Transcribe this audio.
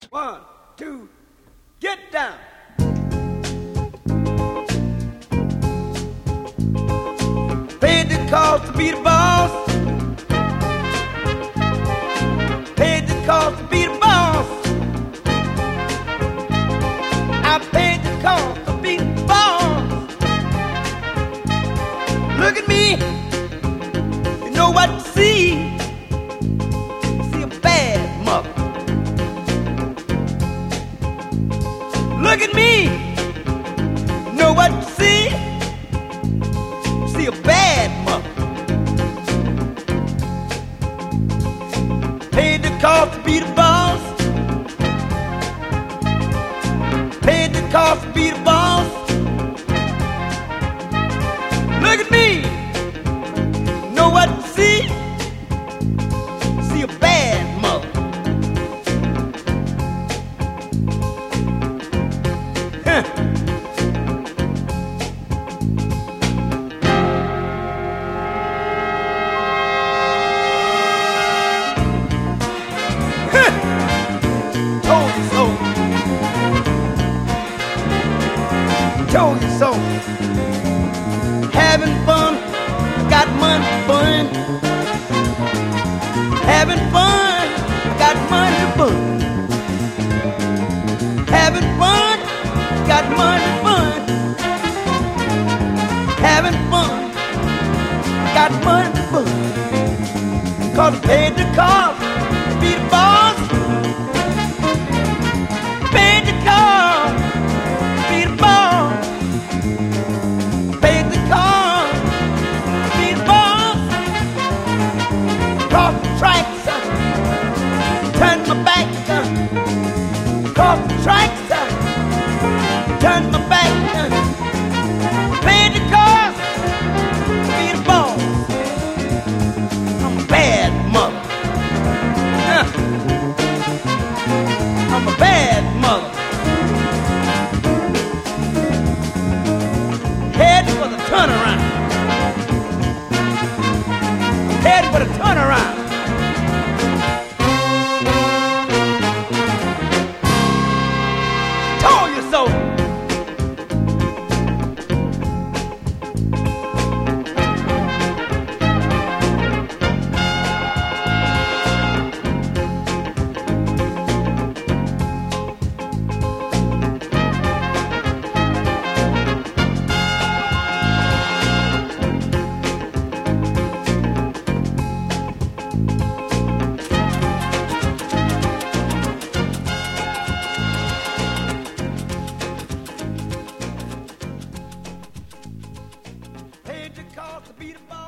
One, two, get down. Paid the cost to be the boss. Paid the cost to be the boss. I paid the cost to be the boss. Look at me. You know what to see. See a bad mother. Look at me. You know what to see. See a bad mother. Paid the cost to be the boss. Paid the cost to be the boss. Look at me. Know what to see? See a bad mother. Huh. Told you so. Told you so. Having fun, got money to burn. Having fun, got money to burn. Having fun, got money to burn. Having fun, got money to burn. 'Cause I paid the cost to be the boss. Paid the cost to be the boss. Paid the cost to be the boss. Cross the tracks, turn my back. Cross the tracks, turn my back. Paid the cost to be the boss. I'm a bad mother. I'm a bad mother. Heading for the turnaround. Heading for the turnaround. Told you so. Paid the cost to be the boss.